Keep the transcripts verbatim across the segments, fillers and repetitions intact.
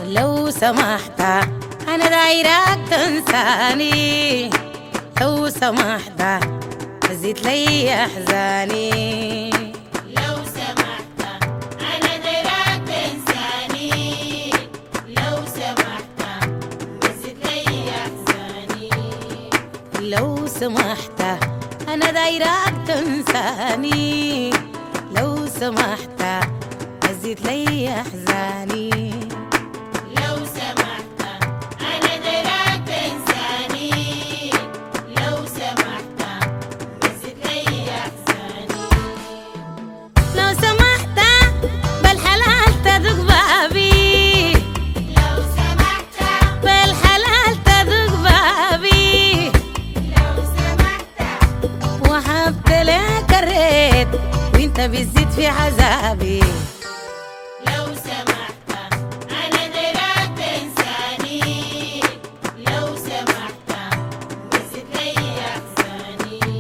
لو سمحت أنا دايرك تنساني، لو سمحت زيد لي أحزاني. لو سمحت أنا دايرك تنساني، لو سمحت زيد لي أحزاني. لو سمحت أنا دايرك تنساني، لو سمحت زيد لي أحزاني. لو سمحت أنا دايرك تنساني، لو سمحت زيد لي أحزاني. لو سمحت بالحلال تذوق بابي، لو سمحت بالحلال تذوق بابي، لو سمحت وحبت لك الريت وانت بتزيد في عذابي. لو سمحت أنا دايرك تنساني، لو سمحت زيد لي أحزاني.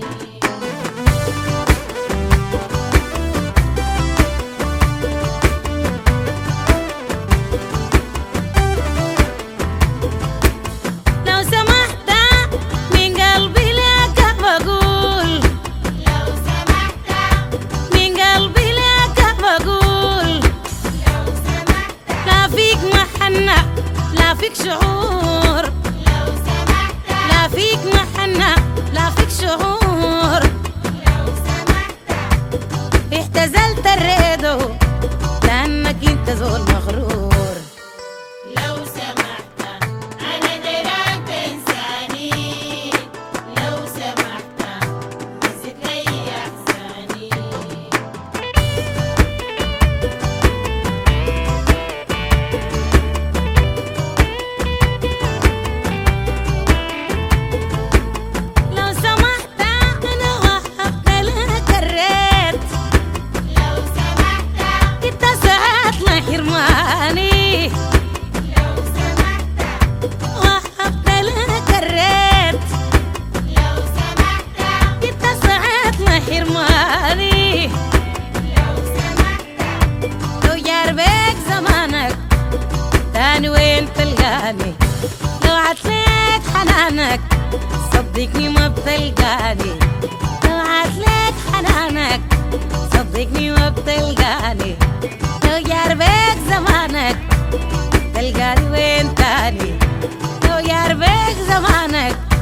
لو سمحت من قلبي لك بقول، لو سمحت من قلبي لك بقول، لو سمحت لا فيك محنة لا فيك شعور، لو سمحت لا فيك محنة لا فيك شعور. لو سمحت احتزلت الريدو لأنك انت زول مغرور. لو سمحت أنا دايرك تنساني، لو سمحت زيد لي أحزاني. لو سمحت أنا وهبت لك الريت، لو سمحت انت ساعات لا حرماني، لو سمحت وهبت لك الريت، لو سمحت انت ساعات لا حرماني. لو سمحت لو جار بيك زمانك تاني وين تلقاني، لو عتلك حنانك صدقني ما بتلقاني، لو عتلك حنانك صدقني ما بتلقاني. لو جار بيك زمانك تلقاني وين تاني، لو جار بيك زمانك